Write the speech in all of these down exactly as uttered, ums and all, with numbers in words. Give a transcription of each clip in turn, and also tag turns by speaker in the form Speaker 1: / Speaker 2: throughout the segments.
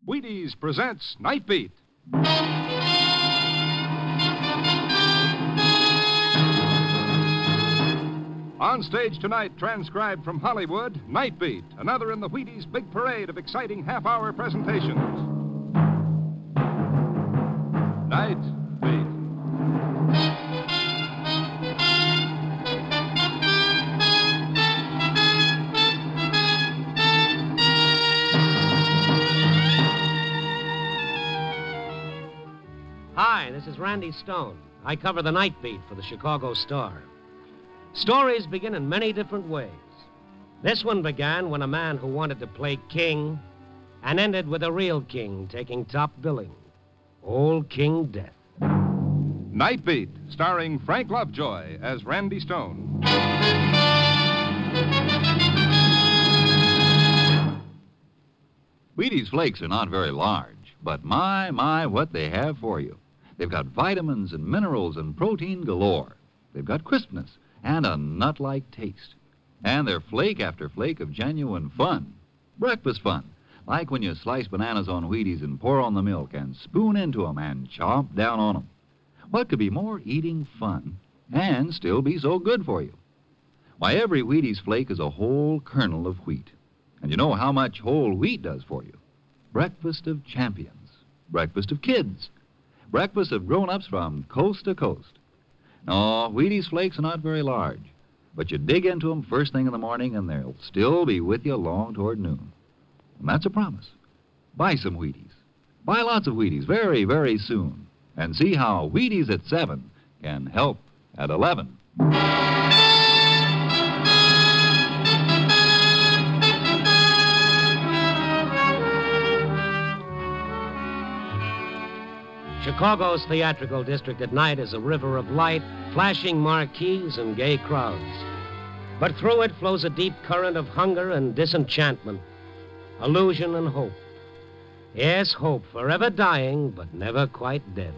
Speaker 1: Wheaties presents Night Beat. On stage tonight, transcribed from Hollywood, Night Beat, another in the Wheaties' big parade of exciting half-hour presentations. Night Beat.
Speaker 2: Hi, this is Randy Stone. I cover the Night Beat for the Chicago Star. Stories begin in many different ways. This one began when a man who wanted to play king and ended with a real king taking top billing. Old King Death.
Speaker 1: Night Beat, starring Frank Lovejoy as Randy Stone.
Speaker 3: Wheaties Flakes are not very large, but my, my, what they have for you. They've got vitamins and minerals and protein galore. They've got crispness and a nut-like taste. And they're flake after flake of genuine fun. Breakfast fun, like when you slice bananas on Wheaties and pour on the milk and spoon into 'em and chomp down on 'em. What could be more eating fun and still be so good for you? Why, every Wheaties flake is a whole kernel of wheat. And you know how much whole wheat does for you. Breakfast of champions. Breakfast of kids. Breakfast of grown-ups from coast to coast. No, Wheaties Flakes are not very large, but you dig into them first thing in the morning and they'll still be with you long toward noon. And that's a promise. Buy some Wheaties. Buy lots of Wheaties very, very soon. And see how Wheaties at seven can help at eleven.
Speaker 2: Chicago's theatrical district at night is a river of light, flashing marquees, and gay crowds. But through it flows a deep current of hunger and disenchantment, illusion and hope. Yes, hope, forever dying, but never quite dead.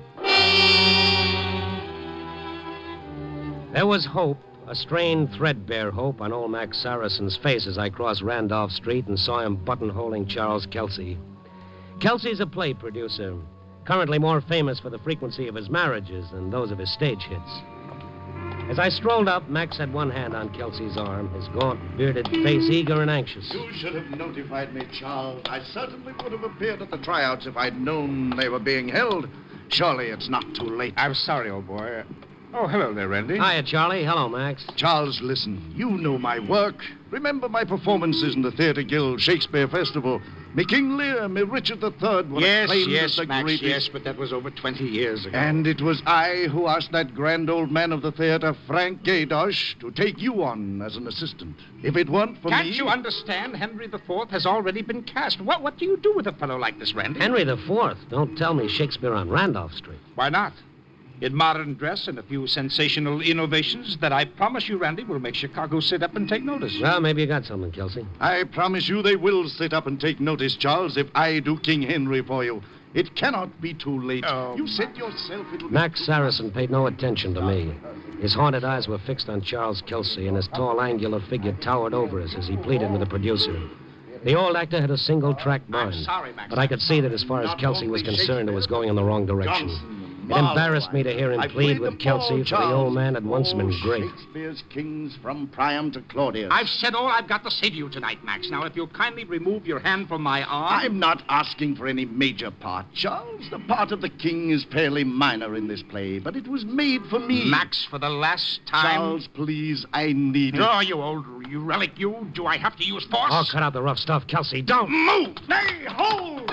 Speaker 2: There was hope, a strained, threadbare hope on old Max Saracen's face as I crossed Randolph Street and saw him buttonholing Charles Kelsey. Kelsey's a play producer, currently more famous for the frequency of his marriages than those of his stage hits. As I strolled up, Max had one hand on Kelsey's arm, his gaunt, bearded face eager and anxious.
Speaker 4: You should have notified me, Charles. I certainly would have appeared at the tryouts if I'd known they were being held. Surely it's not too late.
Speaker 5: I'm sorry, old boy. Oh, hello there, Randy.
Speaker 2: Hiya, Charlie. Hello, Max.
Speaker 4: Charles, listen. You know my work. Remember my performances in the Theatre Guild Shakespeare Festival. Me King Lear, me Richard the Third were
Speaker 5: Yes,
Speaker 4: acclaimed
Speaker 5: yes,
Speaker 4: as the
Speaker 5: Max,
Speaker 4: greatest.
Speaker 5: yes, but that was over twenty years ago.
Speaker 4: And it was I who asked that grand old man of the theatre, Frank Gaydosh, to take you on as an assistant. If it weren't for
Speaker 5: Can't
Speaker 4: me...
Speaker 5: you understand? Henry the Fourth has already been cast. What, what do you do with a fellow like this, Randy?
Speaker 2: Henry the Fourth. Don't tell me Shakespeare on Randolph Street.
Speaker 5: Why not? In modern dress and a few sensational innovations that I promise you, Randy, will make Chicago sit up and take notice.
Speaker 2: Well, maybe you got something, Kelsey.
Speaker 4: I promise you they will sit up and take notice, Charles, if I do King Henry for you. It cannot be too late.
Speaker 5: Oh,
Speaker 4: you said yourself it'll be...
Speaker 2: Max Saracen paid no attention to me. His haunted eyes were fixed on Charles Kelsey, and his tall, angular figure towered over us as he pleaded with the producer. The old actor had a single-track mind,
Speaker 5: sorry, Max.
Speaker 2: but I could see that as far as Kelsey was concerned, it was going in the wrong direction. It embarrassed me to hear him plead with Kelsey, for the old man had once been great.
Speaker 4: Shakespeare's kings from Priam to Claudius.
Speaker 5: I've said all I've got to say to you tonight, Max. Now, if you'll kindly remove your hand from my arm...
Speaker 4: I'm not asking for any major part, Charles. The part of the king is fairly minor in this play, but it was made for me.
Speaker 5: Max, for the last time...
Speaker 4: Charles, please, I need it.
Speaker 5: Oh, you old you relic, you. Do I have to use force?
Speaker 2: Oh, cut out the rough stuff, Kelsey. Don't!
Speaker 5: Move! Nay, hold!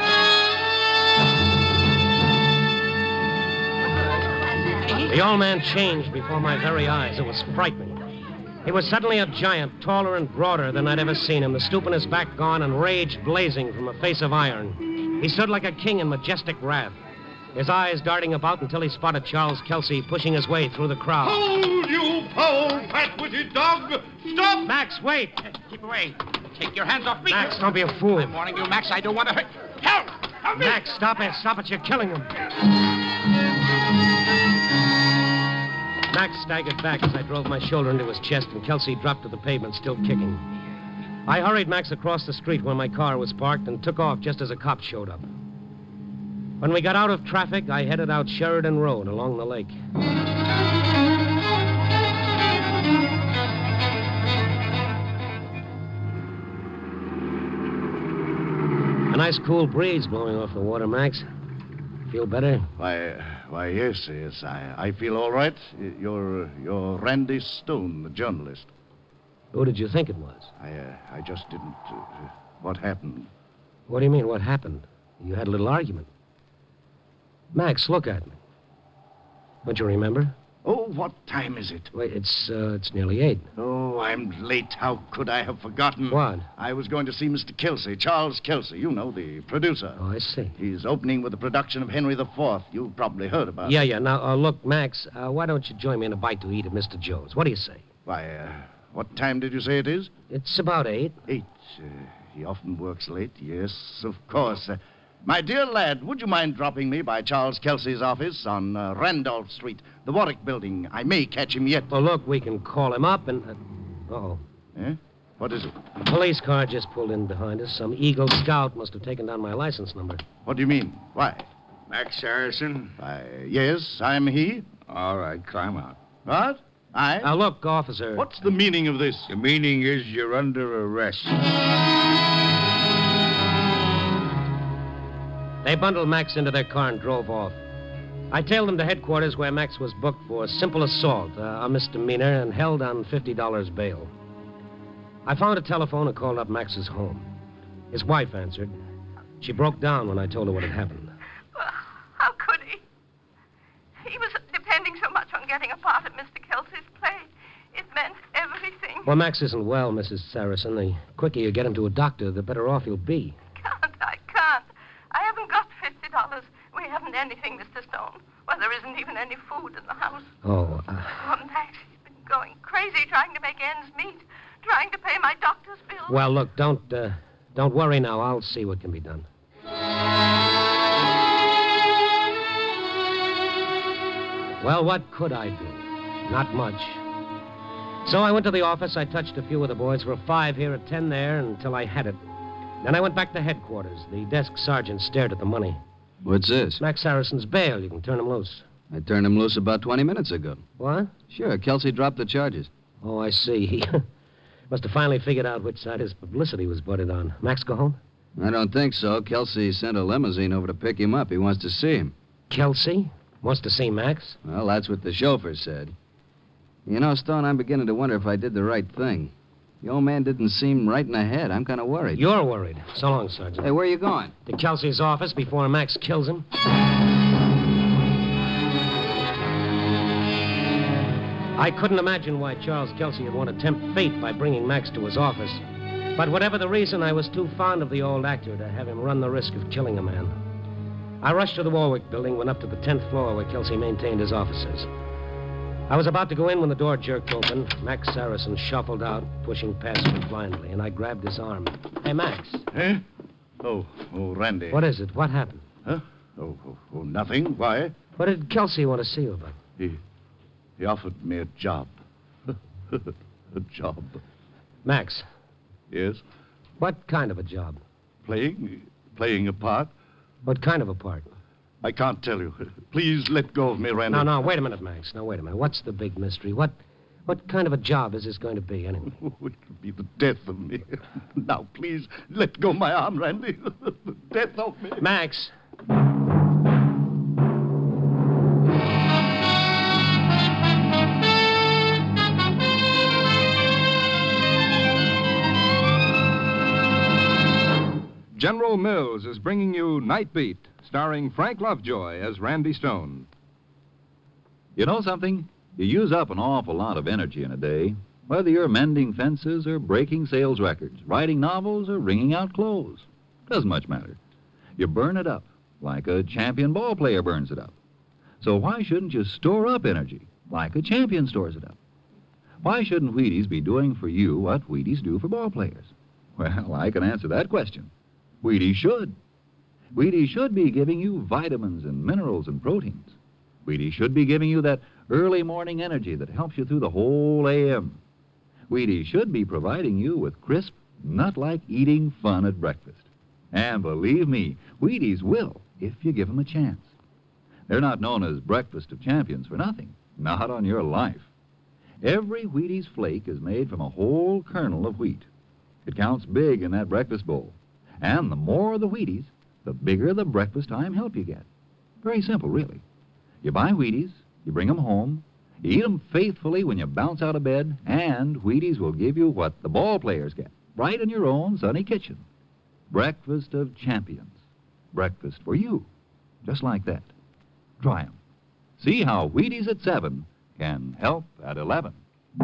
Speaker 2: The old man changed before my very eyes. It was frightening. He was suddenly a giant, taller and broader than I'd ever seen him, the stoop in his back gone and rage blazing from a face of iron. He stood like a king in majestic wrath, his eyes darting about until he spotted Charles Kelsey pushing his way through the crowd.
Speaker 4: Hold, you foul, fat-witted dog! Stop!
Speaker 2: Max, wait!
Speaker 5: Keep away. Take your hands off me.
Speaker 2: Max, don't be a fool.
Speaker 5: I'm warning you, Max. I don't want to hurt... Help! Help me!
Speaker 2: Max, stop it. Stop it. You're killing him. Max staggered back as I drove my shoulder into his chest, and Kelsey dropped to the pavement, still kicking. I hurried Max across the street where my car was parked and took off just as a cop showed up. When we got out of traffic, I headed out Sheridan Road along the lake. A nice cool breeze blowing off the water, Max. Feel better?
Speaker 4: Why, why, yes, yes. I, I feel all right. You're, you're Randy Stone, the journalist.
Speaker 2: Who did you think it was?
Speaker 4: I, uh, I just didn't. Uh, what happened?
Speaker 2: What do you mean, what happened? You had a little argument. Max, look at me. Don't you remember?
Speaker 4: Oh, what time is it?
Speaker 2: Wait, it's, uh, it's nearly eight.
Speaker 4: Oh, I'm late. How could I have forgotten?
Speaker 2: What?
Speaker 4: I was going to see Mister Kelsey, Charles Kelsey, you know, the producer.
Speaker 2: Oh, I see.
Speaker 4: He's opening with the production of Henry the Fourth. You've probably heard about
Speaker 2: Yeah,
Speaker 4: it.
Speaker 2: yeah. Now, uh, look, Max, uh, why don't you join me in a bite to eat at Mister Joe's? What do you say?
Speaker 4: Why, uh, what time did you say it is?
Speaker 2: It's about eight.
Speaker 4: Eight. Uh, he often works late, yes, of course. Uh, my dear lad, would you mind dropping me by Charles Kelsey's office on uh, Randolph Street, the Warwick Building? I may catch him yet.
Speaker 2: Well, look, we can call him up and... Uh, uh-oh.
Speaker 4: Eh? What is it?
Speaker 2: A police car just pulled in behind us. Some Eagle Scout must have taken down my license number.
Speaker 4: What do you mean? Why?
Speaker 5: Max Harrison?
Speaker 4: Why, yes, I'm he.
Speaker 5: All right, climb out.
Speaker 4: What? I?
Speaker 2: Now, look, officer...
Speaker 4: What's the meaning of this?
Speaker 5: The meaning is you're under arrest.
Speaker 2: They bundled Max into their car and drove off. I tailed them to headquarters where Max was booked for simple assault, uh, a misdemeanor, and held on fifty dollars bail. I found a telephone and called up Max's home. His wife answered. She broke down when I told her what had happened.
Speaker 6: Well, how could he? He was depending so much on getting a part of Mister Kelsey's play. It meant everything.
Speaker 2: Well, Max isn't well, Missus Saracen. The quicker you get him to a doctor, the better off he'll be.
Speaker 6: Can't, I can't. I haven't got fifty dollars. We haven't anything, Mister Stone. Well, there isn't even any food in the house.
Speaker 2: Oh, uh,
Speaker 6: Oh, Max, he's been going crazy trying to make ends meet, trying to pay my doctor's bills.
Speaker 2: well, look, don't, uh, don't worry now. I'll see what can be done. Well, what could I do? Not much. So I went to the office. I touched a few of the boys for five here at ten there until I had it. Then I went back to headquarters. The desk sergeant stared at the money.
Speaker 7: What's this?
Speaker 2: Max Harrison's bail. You can turn him loose.
Speaker 7: I turned him loose about twenty minutes ago.
Speaker 2: What?
Speaker 7: Sure, Kelsey dropped the charges.
Speaker 2: Oh, I see. He must have finally figured out which side his publicity was butted on. Max go home?
Speaker 7: I don't think so. Kelsey sent a limousine over to pick him up. He wants to see him.
Speaker 2: Kelsey? Wants to see Max?
Speaker 7: Well, that's what the chauffeur said. You know, Stone, I'm beginning to wonder if I did the right thing. The old man didn't seem right in the head. I'm kind of worried.
Speaker 2: You're worried. So long, Sergeant.
Speaker 7: Hey, where are you going?
Speaker 2: To Kelsey's office before Max kills him. I couldn't imagine why Charles Kelsey would want to tempt fate by bringing Max to his office. But whatever the reason, I was too fond of the old actor to have him run the risk of killing a man. I rushed to the Warwick building, went up to the tenth floor where Kelsey maintained his offices. I was about to go in when the door jerked open. Max Saracen shuffled out, pushing past me blindly, and I grabbed his arm. Hey, Max.
Speaker 4: Eh? Oh, oh, Randy.
Speaker 2: What is it? What happened?
Speaker 4: Huh? Oh, oh, oh, nothing. Why?
Speaker 2: What did Kelsey want to see you about?
Speaker 4: He, he offered me a job. A job.
Speaker 2: Max,
Speaker 4: Yes?
Speaker 2: what kind of a job?
Speaker 4: Playing? Playing a part?
Speaker 2: What kind of a part?
Speaker 4: I can't tell you. Please let go of me, Randy.
Speaker 2: No, no, wait a minute, Max. Now, wait a minute. What's the big mystery? What what kind of a job is this going to be, anyway?
Speaker 4: Oh, it could be the death of me. Now, please, let go my arm, Randy. The death of me.
Speaker 2: Max.
Speaker 1: General Mills is bringing you Night Beat, starring Frank Lovejoy as Randy Stone.
Speaker 3: You know something? You use up an awful lot of energy in a day, whether you're mending fences or breaking sales records, writing novels or wringing out clothes. Doesn't much matter. You burn it up like a champion ball player burns it up. So why shouldn't you store up energy like a champion stores it up? Why shouldn't Wheaties be doing for you what Wheaties do for ball players? Well, I can answer that question. Wheaties should. Wheaties should be giving you vitamins and minerals and proteins. Wheaties should be giving you that early morning energy that helps you through the whole A M. Wheaties should be providing you with crisp, nut-like eating fun at breakfast. And believe me, Wheaties will, if you give them a chance. They're not known as breakfast of champions for nothing. Not on your life. Every Wheaties flake is made from a whole kernel of wheat. It counts big in that breakfast bowl. And the more the Wheaties, the bigger the breakfast time help you get. Very simple, really. You buy Wheaties, you bring them home, you eat them faithfully when you bounce out of bed, and Wheaties will give you what the ball players get, right in your own sunny kitchen. Breakfast of champions. Breakfast for you. Just like that. Try 'em. See how Wheaties at seven can help at eleven.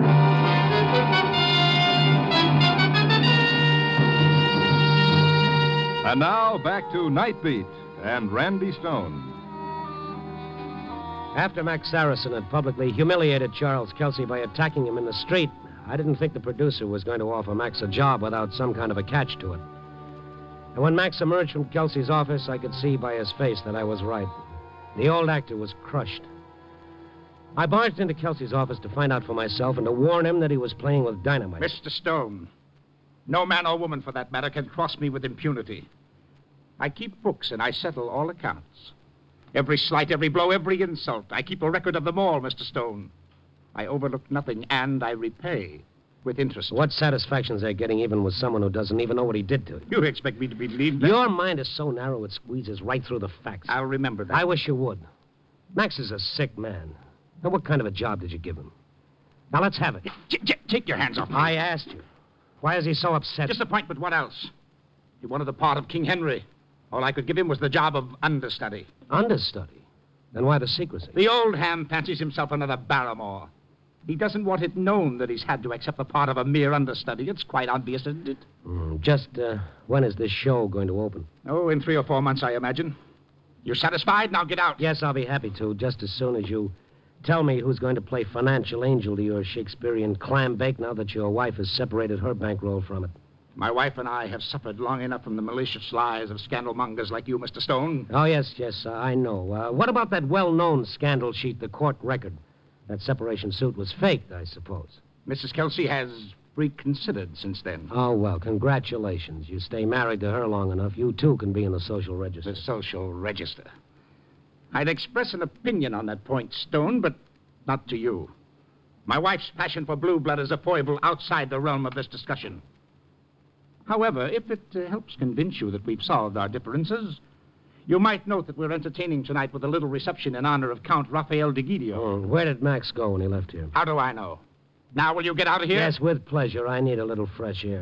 Speaker 1: And now, back to Night Beat and Randy Stone.
Speaker 2: After Max Saracen had publicly humiliated Charles Kelsey by attacking him in the street, I didn't think the producer was going to offer Max a job without some kind of a catch to it. And when Max emerged from Kelsey's office, I could see by his face that I was right. The old actor was crushed. I barged into Kelsey's office to find out for myself and to warn him that he was playing with dynamite.
Speaker 5: Mister Stone, no man or woman, for that matter, can cross me with impunity. I keep books and I settle all accounts. Every slight, every blow, every insult. I keep a record of them all, Mister Stone. I overlook nothing, and I repay with interest.
Speaker 2: What satisfactions they're getting even with someone who doesn't even know what he did to you?
Speaker 5: You expect me to believe that?
Speaker 2: Your mind is so narrow it squeezes right through the facts.
Speaker 5: I'll remember that.
Speaker 2: I wish you would. Max is a sick man. Now, what kind of a job did you give him? Now, let's have it.
Speaker 5: J- j- take your hands off me.
Speaker 2: I asked you. Why is he so upset?
Speaker 5: Disappointment, what else? He wanted the part of King Henry. All I could give him was the job of understudy.
Speaker 2: Understudy? Then why the secrecy?
Speaker 5: The old ham fancies himself another Barrymore. He doesn't want it known that he's had to accept the part of a mere understudy. It's quite obvious, isn't it?
Speaker 2: Mm, just uh, when is this show going to open?
Speaker 5: Oh, in three or four months, I imagine. You satisfied? Now get out.
Speaker 2: Yes, I'll be happy to, just as soon as you tell me who's going to play financial angel to your Shakespearean clam bake now that your wife has separated her bankroll from it.
Speaker 5: My wife and I have suffered long enough from the malicious lies of scandalmongers like you, Mister Stone.
Speaker 2: Oh, yes, yes, uh, I know. Uh, what about that well-known scandal sheet, the court record? That separation suit was faked, I suppose.
Speaker 5: Missus Kelsey has reconsidered since then.
Speaker 2: Oh, well, congratulations. You stay married to her long enough, you too can be in the social register.
Speaker 5: The social register. I'd express an opinion on that point, Stone, but not to you. My wife's passion for blue blood is a foible outside the realm of this discussion. However, if it uh, helps convince you that we've solved our differences, you might note that we're entertaining tonight with a little reception in honor of Count Raphael de Guidio.
Speaker 2: Oh, where did Max go when he left here?
Speaker 5: How do I know? Now will you get out of here?
Speaker 2: Yes, with pleasure. I need a little fresh air.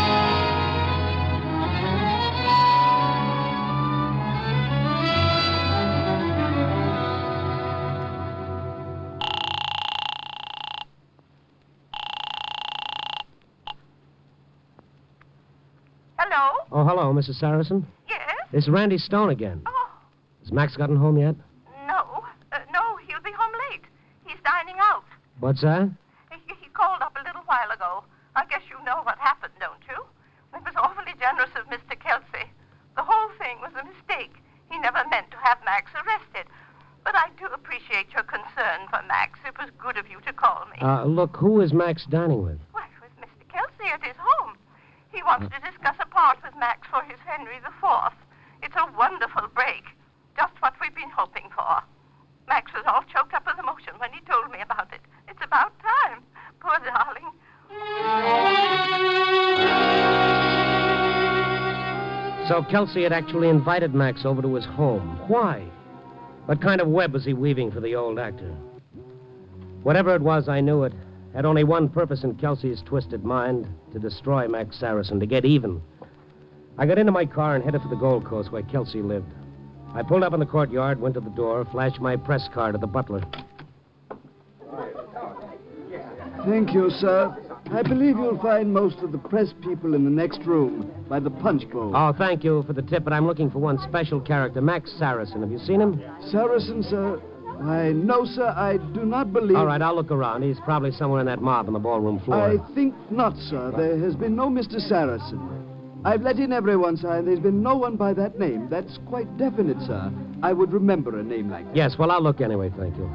Speaker 6: Hello?
Speaker 2: Oh, hello, Missus Saracen.
Speaker 6: Yes?
Speaker 2: It's Randy Stone again.
Speaker 6: Oh,
Speaker 2: Has Max gotten home yet?
Speaker 6: no. Uh, no, he'll be home late. He's dining out.
Speaker 2: What's that?
Speaker 6: He, he called up a little while ago. I guess you know what happened, don't you? It was awfully generous of Mister Kelsey. The whole thing was a mistake. He never meant to have Max arrested. But I do appreciate your concern for Max. It was good of you to call me.
Speaker 2: Uh, look, who is Max dining with?
Speaker 6: Well, it was Mister Kelsey at his home. He wants to discuss a part with Max for his Henry the Fourth. It's a wonderful break. Just what we've been hoping for. Max was all choked up with emotion when he told me about it. It's about time. Poor darling.
Speaker 2: So Kelsey had actually invited Max over to his home. Why? What kind of web was he weaving for the old actor? Whatever it was, I knew it had only one purpose in Kelsey's twisted mind, to destroy Max Saracen, to get even. I got into my car and headed for the Gold Coast where Kelsey lived. I pulled up in the courtyard, went to the door, flashed my press card at the butler.
Speaker 8: Thank you, sir. I believe you'll find most of the press people in the next room by the punch bowl.
Speaker 2: Oh, thank you for the tip, but I'm looking for one special character, Max Saracen. Have you seen him?
Speaker 8: Saracen, sir? Why, no, sir, I do not believe...
Speaker 2: All right, I'll look around. He's probably somewhere in that mob on the ballroom floor.
Speaker 8: I think not, sir. There has been no Mister Saracen. I've let in everyone, sir, and there's been no one by that name. That's quite definite, sir. I would remember a name like that.
Speaker 2: Yes, well, I'll look anyway, thank you.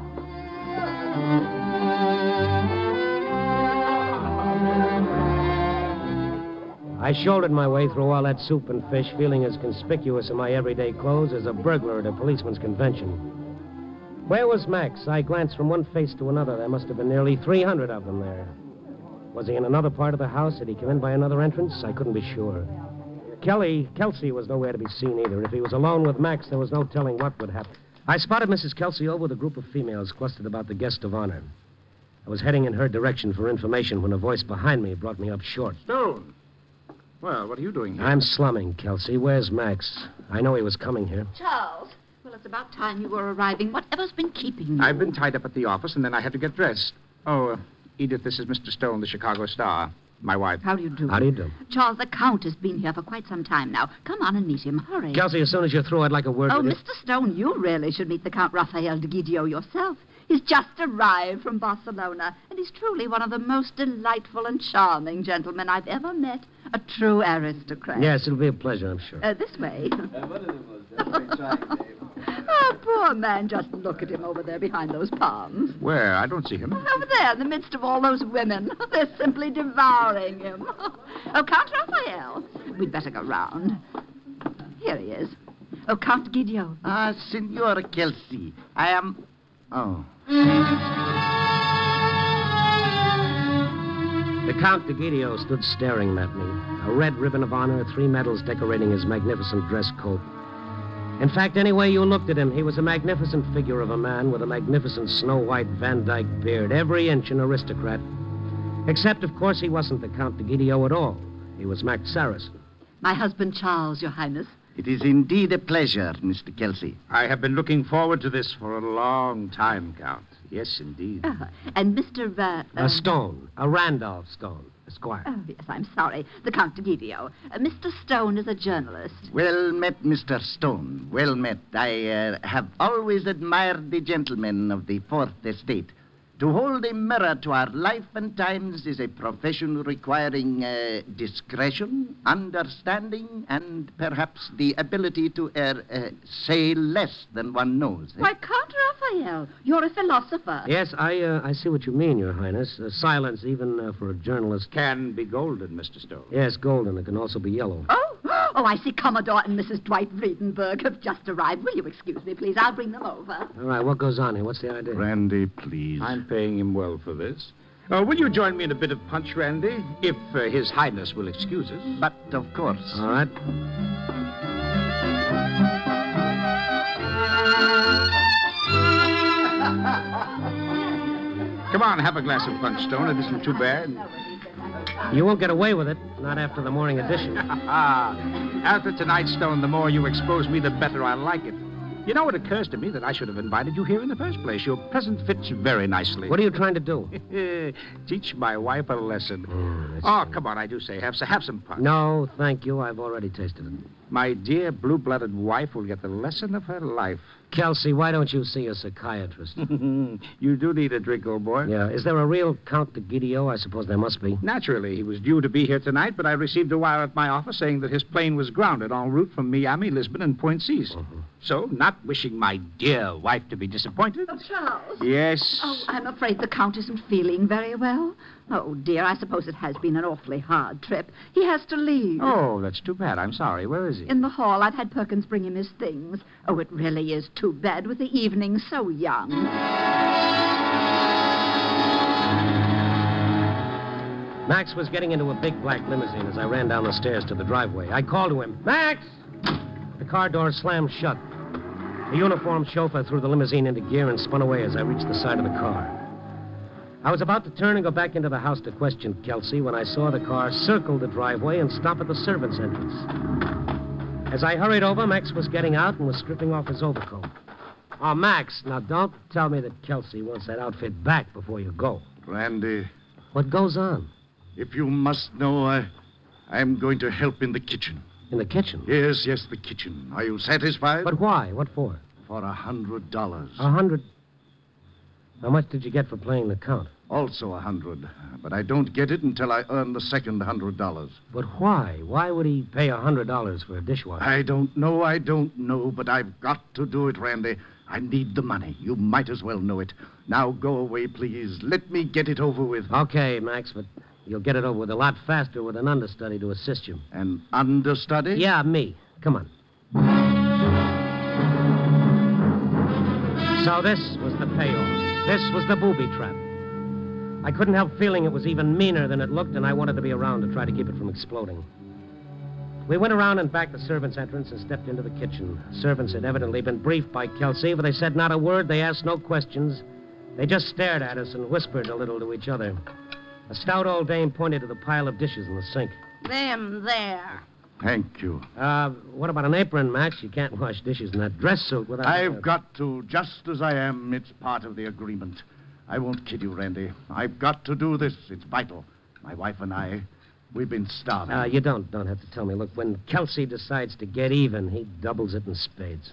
Speaker 2: I shouldered my way through all that soup and fish, feeling as conspicuous in my everyday clothes as a burglar at a policeman's convention. Where was Max? I glanced from one face to another. There must have been nearly three hundred of them there. Was he in another part of the house? Did he come in by another entrance? I couldn't be sure. Kelly, Kelsey was nowhere to be seen either. If he was alone with Max, there was no telling what would happen. I spotted Missus Kelsey over with a group of females clustered about the guest of honor. I was heading in her direction for information when a voice behind me brought me up short.
Speaker 5: Stone. Well, what are you doing here?
Speaker 2: I'm slumming, Kelsey. Where's Max? I know he was coming here.
Speaker 9: Charles. Well, it's about time you were arriving. Whatever's been keeping you?
Speaker 5: I've been tied up at the office, and then I had to get dressed. Oh, uh, Edith, this is Mister Stone, the Chicago Star. My wife.
Speaker 9: How do you do?
Speaker 2: How do you do?
Speaker 9: Charles, the Count has been here for quite some time now. Come on and meet him. Hurry.
Speaker 2: Kelsey, as soon as you're through, I'd like a word
Speaker 9: Oh,
Speaker 2: with you.
Speaker 9: Mister Stone, you really should meet the Count Rafael de Guidio yourself. He's just arrived from Barcelona, and he's truly one of the most delightful and charming gentlemen I've ever met. A true aristocrat.
Speaker 2: Yes, it'll be a pleasure, I'm sure.
Speaker 9: Uh, this way. Oh, poor man, just look at him over there behind those palms.
Speaker 5: Where? I don't see him.
Speaker 9: Over there, in the midst of all those women. They're simply devouring him. Oh, Count Raphael. We'd better go round. Here he is. Oh, Count Guidio.
Speaker 4: Ah, Signor Kelsey. I am... Oh.
Speaker 2: The Count de Guidio stood staring at me. A red ribbon of honor, three medals decorating his magnificent dress coat. In fact, any way you looked at him, he was a magnificent figure of a man with a magnificent snow-white Van Dyke beard, every inch an aristocrat. Except, of course, he wasn't the Count de Guidio at all. He was Max Saracen.
Speaker 9: My husband, Charles, Your Highness.
Speaker 4: It is indeed a pleasure, Mister Kelsey.
Speaker 5: I have been looking forward to this for a long time, Count. Yes, indeed.
Speaker 9: Uh, and Mister Uh, uh,
Speaker 2: A Stone, a Randolph Stone, Esquire.
Speaker 9: Oh, yes, I'm sorry. The Count de Guidio. Uh, Mister Stone is a journalist.
Speaker 4: Well met, Mister Stone. Well met. I uh, have always admired the gentlemen of the Fourth Estate. To hold a mirror to our life and times is a profession requiring uh, discretion, understanding, and perhaps the ability to uh, uh, say less than one knows.
Speaker 9: Why, Count Raphael, you're a philosopher.
Speaker 2: Yes, I uh, I see what you mean, Your Highness. Uh, silence, even uh, for a journalist.
Speaker 5: Can be golden, Mister Stone.
Speaker 2: Yes, golden. It can also be yellow.
Speaker 9: Oh, oh, I see Commodore and Missus Dwight Vredenberg have just arrived. Will you excuse me, please? I'll bring them over.
Speaker 2: All right, what goes on here? What's the idea?
Speaker 4: Randy, please.
Speaker 5: I'm paying him well for this. Uh, will you join me in a bit of punch, Randy? If uh, His Highness will excuse us.
Speaker 4: But, of course.
Speaker 2: All right.
Speaker 5: Come on, have a glass of punch, Stone. It isn't too bad.
Speaker 2: You won't get away with it, not after the morning edition.
Speaker 5: After tonight, Stone, the more you expose me, the better I like it. You know, it occurs to me that I should have invited you here in the first place. Your present fits very nicely.
Speaker 2: What are you trying to do?
Speaker 5: Teach my wife a lesson.
Speaker 2: Mm,
Speaker 5: oh, come on, I do say. Have, have some punch.
Speaker 2: No, thank you. I've already tasted it.
Speaker 5: My dear blue-blooded wife will get the lesson of her life.
Speaker 2: Kelsey, why don't you see a psychiatrist?
Speaker 5: You do need a drink, old boy.
Speaker 2: Yeah, is there a real Count de Guidio? I suppose there must be.
Speaker 5: Naturally, he was due to be here tonight, but I received a wire at my office saying that his plane was grounded en route from Miami, Lisbon, and Point Cease.
Speaker 2: Uh-huh.
Speaker 5: So, not wishing my dear wife to be disappointed...
Speaker 9: Oh, Charles.
Speaker 5: Yes?
Speaker 9: Oh, I'm afraid the Count isn't feeling very well. Oh, dear, I suppose it has been an awfully hard trip. He has to leave.
Speaker 5: Oh, that's too bad. I'm sorry. Where is he?
Speaker 9: In the hall. I've had Perkins bring him his things. Oh, it really is too bad with the evening so young.
Speaker 2: Max was getting into a big black limousine as I ran down the stairs to the driveway. I called to him, Max! The car door slammed shut. The uniformed chauffeur threw the limousine into gear and spun away as I reached the side of the car. I was about to turn and go back into the house to question Kelsey when I saw the car circle the driveway and stop at the servants' entrance. As I hurried over, Max was getting out and was stripping off his overcoat. Oh, Max, now don't tell me that Kelsey wants that outfit back before you go.
Speaker 4: Randy,
Speaker 2: What goes on?
Speaker 4: if you must know, I, I'm going to help in the kitchen.
Speaker 2: In the kitchen?
Speaker 4: Yes, yes, the kitchen. Are you satisfied?
Speaker 2: But why? What for?
Speaker 4: For a hundred dollars.
Speaker 2: A hundred. How much did you get for playing the Count?
Speaker 4: Also a hundred. But I don't get it until I earn the second hundred dollars.
Speaker 2: But why? Why would he pay a hundred dollars for a dishwasher?
Speaker 4: I don't know, I don't know, but I've got to do it, Randy. I need the money. You might as well know it. Now go away, please. Let me get it over with.
Speaker 2: Okay, Max, but You'll get it over with a lot faster with an understudy to assist you.
Speaker 4: An understudy?
Speaker 2: Yeah, me. Come on. So this was the payoff. This was the booby trap. I couldn't help feeling it was even meaner than it looked, and I wanted to be around to try to keep it from exploding. We went around and back the servants' entrance and stepped into the kitchen. Servants had evidently been briefed by Kelsey, but they said not a word. They asked no questions. They just stared at us and whispered a little to each other. A stout old dame pointed to the pile of dishes in the sink.
Speaker 6: Them there.
Speaker 4: Thank you.
Speaker 2: Uh, what about an apron, Max? You can't wash dishes in that dress suit without...
Speaker 4: I've got to, just as I am. It's part of the agreement. I won't kid you, Randy. I've got to do this. It's vital. My wife and I, we've been starving.
Speaker 2: Uh, you don't don't have to tell me. Look, when Kelsey decides to get even, he doubles it in spades.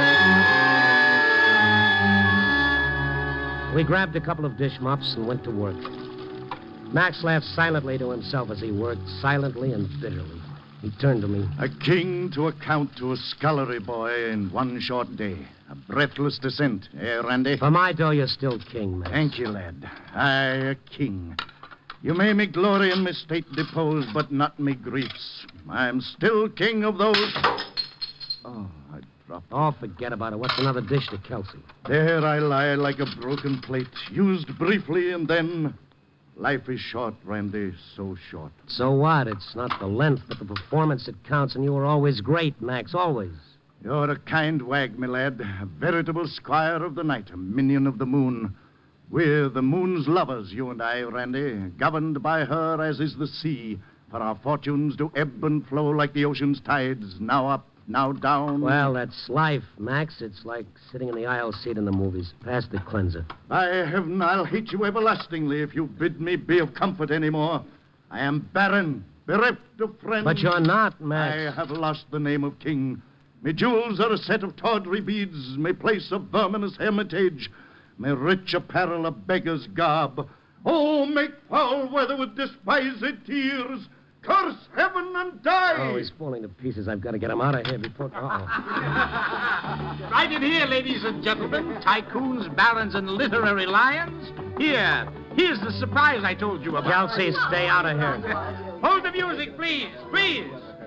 Speaker 2: We grabbed a couple of dish mops and went to work. Max laughed silently to himself as he worked, silently and bitterly. He turned to me.
Speaker 4: A king to account to a scullery boy in one short day. A breathless descent, eh, Randy?
Speaker 2: For my dough, you're still king, Max.
Speaker 4: Thank you, lad. I, a king. You may me glory in me state deposed, but not me griefs. I'm still king of those... Oh, I dropped it.
Speaker 2: Oh, forget about it. What's another dish to Kelsey?
Speaker 4: There I lie like a broken plate, used briefly and then... Life is short, Randy, so short.
Speaker 2: So what? It's not the length, but the performance that counts, and you were always great, Max, always.
Speaker 4: You're a kind wag, my lad. A veritable squire of the night, a minion of the moon. We're the moon's lovers, you and I, Randy, governed by her as is the sea, for our fortunes do ebb and flow like the ocean's tides, now up, now down.
Speaker 2: Well, that's life, Max. It's like sitting in the aisle seat in the movies. Pass the cleanser.
Speaker 4: By heaven, I'll hate you everlastingly if you bid me be of comfort anymore. I am barren, bereft of friends.
Speaker 2: But you're not, Max.
Speaker 4: I have lost the name of king. Me jewels are a set of tawdry beads, me place a verminous hermitage, me rich apparel a beggar's garb. Oh, make foul weather with despised tears. Curse heaven and die!
Speaker 2: Oh, he's falling to pieces. I've got to get him out of here before... Uh-oh.
Speaker 5: Right in here, ladies and gentlemen. Tycoons, barons, and literary lions. Here. Here's the surprise I told you about.
Speaker 2: Kelsey, stay out of here.
Speaker 5: Hold the music, please. Please.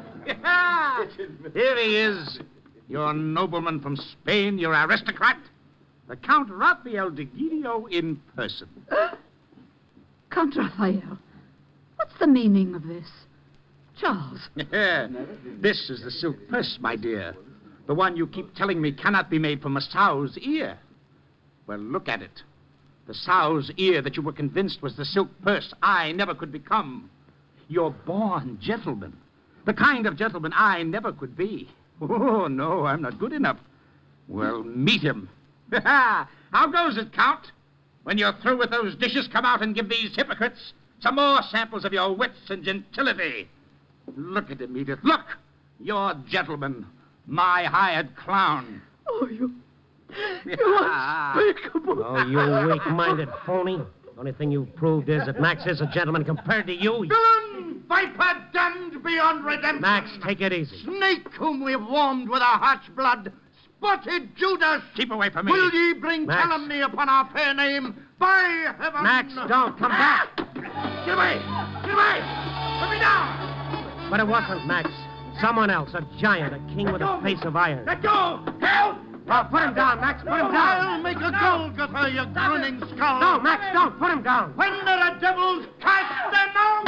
Speaker 5: Here he is. Your nobleman from Spain, your aristocrat. The Count Raphael de Guidio in person.
Speaker 9: Count Raphael, what's the meaning of this? Charles.
Speaker 5: This is the silk purse, my dear. The one you keep telling me cannot be made from a sow's ear. Well, look at it. The sow's ear that you were convinced was the silk purse I never could become. You're born gentleman. The kind of gentleman I never could be. Oh, no, I'm not good enough. Well, meet him. How goes it, Count? When you're through with those dishes, come out and give these hypocrites some more samples of your wits and gentility. Look at him, Edith. Look! Your gentleman, my hired clown.
Speaker 9: Oh, you... You unspeakable.
Speaker 2: Oh, you weak-minded phony. The only thing you've proved is that Max is a gentleman compared to you.
Speaker 4: Villain! Viper damned beyond redemption!
Speaker 2: Max, take it easy.
Speaker 4: Snake whom we've warmed with our heart's blood! Spotted Judas!
Speaker 5: Keep away from me.
Speaker 4: Will ye bring
Speaker 2: Max.
Speaker 4: calumny upon our fair name? By heaven!
Speaker 2: Max, don't. Come back.
Speaker 5: Get away! Get away! Put me down!
Speaker 2: But it wasn't Max. Someone else, a giant, a king with a face of iron.
Speaker 5: Let go! Help!
Speaker 2: Oh, put him down, Max. Put him
Speaker 4: I'll
Speaker 2: down.
Speaker 4: make a Golgotha, you grinning skull!
Speaker 2: No, Max, don't. Put him down.
Speaker 4: When there are devils, cast them out!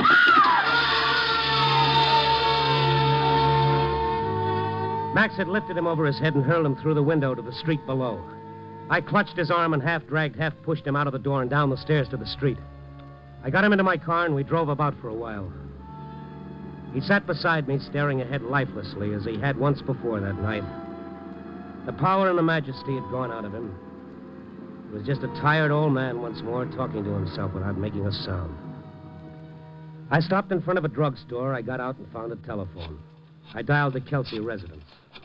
Speaker 2: Max had lifted him over his head and hurled him through the window to the street below. I clutched his arm and half dragged, half pushed him out of the door and down the stairs to the street. I got him into my car and we drove about for a while. He sat beside me, staring ahead lifelessly as he had once before that night. The power and the majesty had gone out of him. He was just a tired old man once more, talking to himself without making a sound. I stopped in front of a drugstore. I got out and found a telephone. I dialed the Kelsey residence.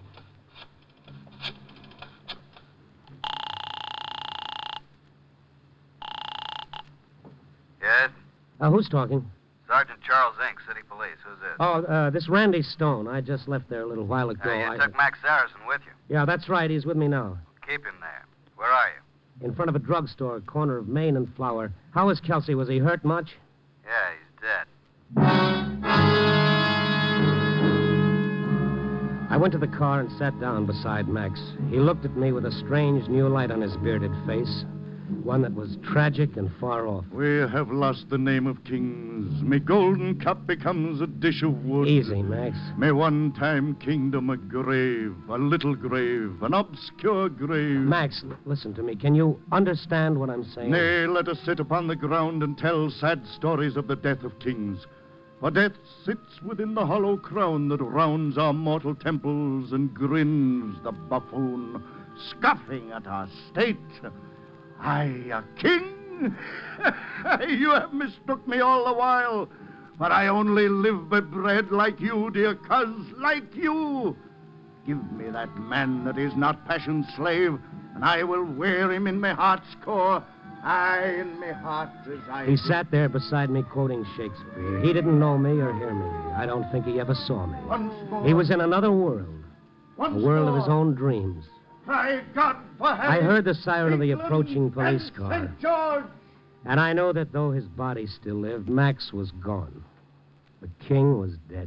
Speaker 10: Yes?
Speaker 2: Uh, who's talking?
Speaker 10: Sergeant Charles Inc., City Police. Who's this?
Speaker 2: Oh, uh, this Randy Stone. I just left there a little while ago.
Speaker 10: Hey, you
Speaker 2: I...
Speaker 10: took Max Saracen with you.
Speaker 2: Yeah, that's right. He's with me now.
Speaker 10: Keep him there. Where are you?
Speaker 2: In front of a drugstore, corner of Main and Flower. How is Kelsey? Was he hurt much?
Speaker 10: Yeah, he's dead.
Speaker 2: I went to the car and sat down beside Max. He looked at me with a strange new light on his bearded face, one that was tragic and far off.
Speaker 11: We have lost the name of kings. May golden cup becomes a dish of wood.
Speaker 2: Easy, Max.
Speaker 11: May one time kingdom a grave, a little grave, an obscure grave.
Speaker 2: Max, l- listen to me. Can you understand what I'm saying?
Speaker 11: Nay, let us sit upon the ground and tell sad stories of the death of kings. For death sits within the hollow crown that rounds our mortal temples and grins the buffoon, scoffing at our state. I, a king? You have mistook me all the while. But I only live by bread like you, dear coz, like you. Give me that man that is not passion's slave, and I will wear him in my heart's core. Aye, in my heart as I...
Speaker 2: He sat there beside me quoting Shakespeare. He didn't know me or hear me. I don't think he ever saw me.
Speaker 11: Once more.
Speaker 2: He was in another world,
Speaker 11: Once
Speaker 2: a world
Speaker 11: more.
Speaker 2: of his own dreams.
Speaker 11: Try God for heaven.
Speaker 2: I heard the siren of the
Speaker 11: England
Speaker 2: approaching police
Speaker 11: and
Speaker 2: car.
Speaker 11: Saint George.
Speaker 2: And I know that though his body still lived, Max was gone. The king was dead.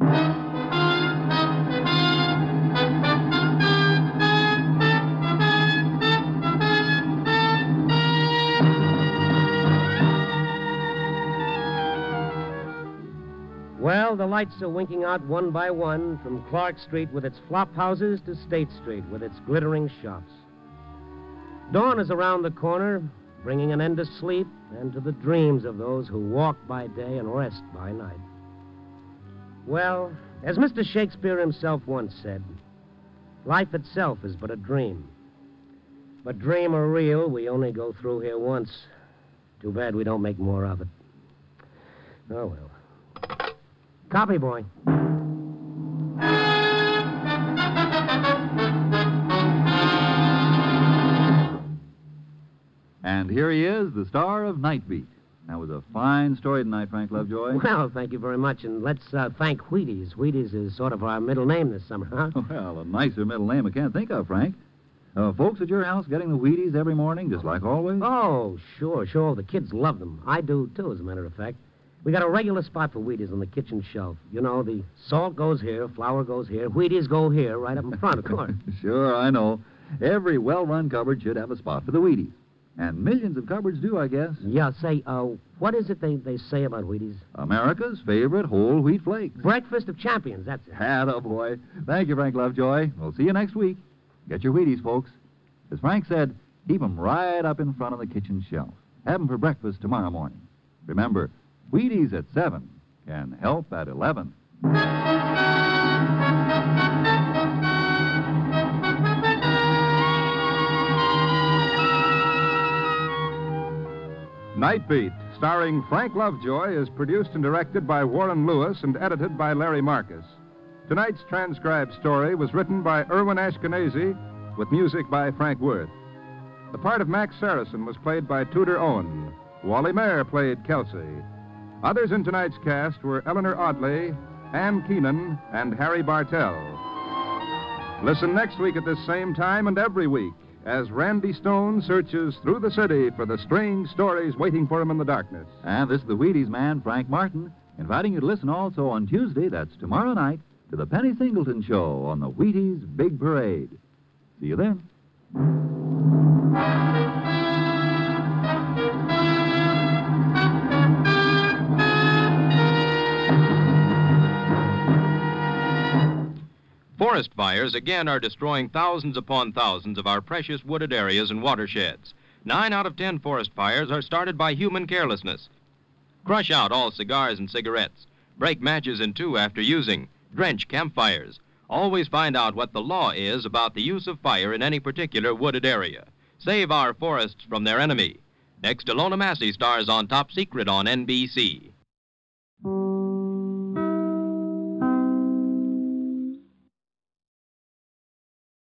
Speaker 2: Well, the lights are winking out one by one from Clark Street with its flop houses to State Street with its glittering shops. Dawn is around the corner, bringing an end to sleep and to the dreams of those who walk by day and rest by night. Well, as Mister Shakespeare himself once said, life itself is but a dream. But dream or real, we only go through here once. Too bad we don't make more of it. Oh, well. Copy, boy.
Speaker 3: And here he is, the star of Night Beat. That was a fine story tonight, Frank Lovejoy.
Speaker 2: Well, thank you very much, and let's uh, thank Wheaties. Wheaties is sort of our middle name this summer, huh?
Speaker 3: Well, a nicer middle name I can't think of, Frank. Uh, folks at your house getting the Wheaties every morning, just like always?
Speaker 2: Oh, sure, sure. The kids love them. I do, too, as a matter of fact. We got a regular spot for Wheaties on the kitchen shelf. You know, the salt goes here, flour goes here, Wheaties go here, right up in front, of course.
Speaker 3: Sure, I know. Every well-run cupboard should have a spot for the Wheaties. And millions of cupboards do, I guess.
Speaker 2: Yeah, say, uh, what is it they, they say about Wheaties?
Speaker 3: America's favorite whole wheat flakes.
Speaker 2: Breakfast of champions, that's it.
Speaker 3: Attaboy. Thank you, Frank Lovejoy. We'll see you next week. Get your Wheaties, folks. As Frank said, keep 'em right up in front of the kitchen shelf. Have 'em for breakfast tomorrow morning. Remember, Wheaties at seven can help at eleven.
Speaker 1: Night Beat, starring Frank Lovejoy, is produced and directed by Warren Lewis and edited by Larry Marcus. Tonight's transcribed story was written by Irwin Ashkenazi with music by Frank Worth. The part of Max Saracen was played by Tudor Owen. Wally Mayer played Kelsey. Others in tonight's cast were Eleanor Audley, Ann Keenan, and Harry Bartell. Listen next week at this same time and every week as Randy Stone searches through the city for the strange stories waiting for him in the darkness.
Speaker 3: And this is the Wheaties man, Frank Martin, inviting you to listen also on Tuesday, that's tomorrow night, to the Penny Singleton Show on the Wheaties Big Parade. See you then.
Speaker 12: Forest fires again are destroying thousands upon thousands of our precious wooded areas and watersheds. Nine out of ten forest fires are started by human carelessness. Crush out all cigars and cigarettes. Break matches in two after using. Drench campfires. Always find out what the law is about the use of fire in any particular wooded area. Save our forests from their enemy. Next to Lona Massey stars on Top Secret on N B C.